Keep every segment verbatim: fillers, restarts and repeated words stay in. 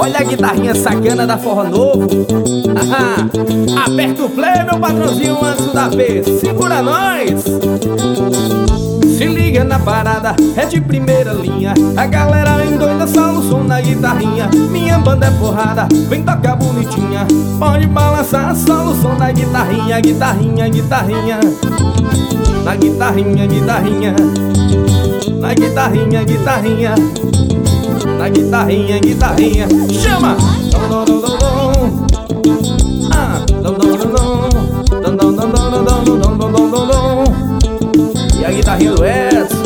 Olha a guitarrinha sacana da Forró Novo. Aham. Aperta o play, meu patrãozinho, antes da vez. Segura nós. Se liga na parada, é de primeira linha. A galera endoida, solo som na guitarrinha. Minha banda é porrada, vem tocar bonitinha. Pode balançar, solo som na guitarrinha. Guitarrinha, guitarrinha. Na guitarrinha, guitarrinha. Na guitarrinha, guitarrinha. Na guitarrinha, guitarrinha. Chama! Dom, dom, dom, dom. Ah, dom, dom, dom, dom. Dom, dom, dom, dom, dom, dom, dom, dom, dom, dom. E a guitarrinha do Edson.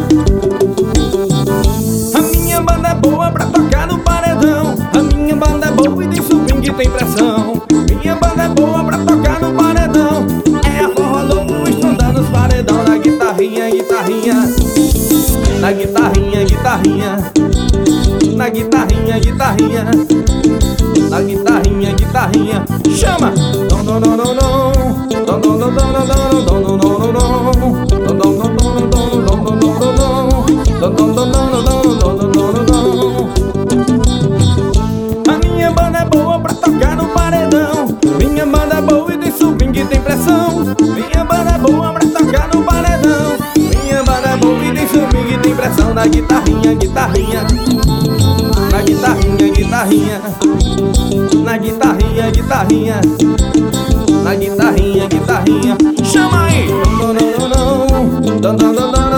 A minha banda é boa pra tocar no paredão. A minha banda é boa e tem swing que tem pressão. Minha banda é boa pra tocar no paredão. É a Forró Novo estrondando os paredão. Na guitarrinha, guitarrinha. Na guitarrinha, guitarrinha. Na guitarrinha, guitarrinha. Na guitarrinha, guitarrinha. Chama! Dom, dom, dom, dom, dom. Dom, dom, dom, dom, dom, dom, dom, dom, dom. Dom, dom, dom, dom, dom, dom, dom, dom, dom. Dom, dom, dom, dom, dom, dom, dom, dom. A minha banda é boa pra tocar no paredão. Minha banda é boa e tem swing que tem pressão. Minha banda é boa pra tocar no paredão. Minha banda é boa e tem swing que tem pressão. Na guitarrinha, guitarrinha. Na guitarrinha, guitarrinha. Na guitarrinha, guitarrinha. Na guitarrinha, guitarrinha. Chama aí! Dom, dom, dom, dom, dom, dom, dom, dom.